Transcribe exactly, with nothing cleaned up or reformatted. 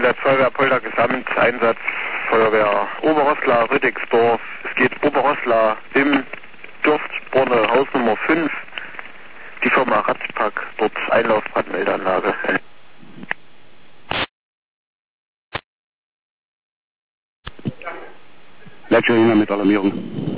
Einsatz Feuerwehr Polder Gesamt, Einsatz Feuerwehr Oberrosslar, Rittigsdorf. Es geht Oberrosslar im Dürstbronne, Haus Nummer fünf. Die Firma Ratzpack, dort Einlaufbrandmeldeanlage. Leitstelle mit Alarmierung.